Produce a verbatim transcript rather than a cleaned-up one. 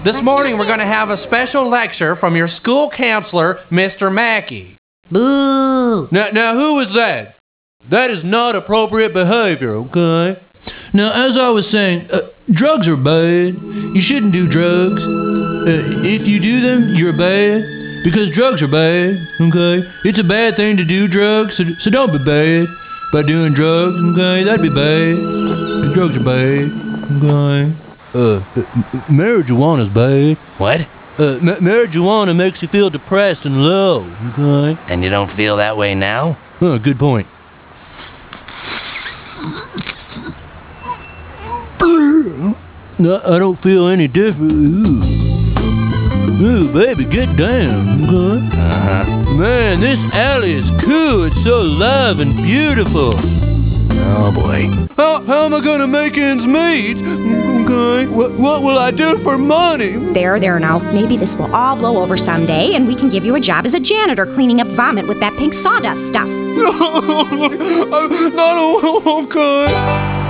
This morning we're going to have a special lecture from your school counselor, Mister Mackey. Boo! Now, now who is that? That is not appropriate behavior, okay? Now, as I was saying, uh, drugs are bad. You shouldn't do drugs. Uh, if you do them, you're bad. Because drugs are bad, okay? It's a bad thing to do drugs, so, so don't be bad by doing drugs, okay? That'd be bad. Drugs are bad, okay? Uh, marijuana's bad. What? Uh, ma- marijuana makes you feel depressed and low, okay? And you don't feel that way now? Oh, good point. No, I don't feel any different. Ooh. Ooh, baby, get down, okay? Uh-huh. Man, this alley is cool. It's so alive and beautiful. Oh, boy. How, how am I gonna make ends meet? Okay, what, what will I do for money? There, there now. Maybe this will all blow over someday, and we can give you a job as a janitor cleaning up vomit with that pink sawdust stuff. Not okay.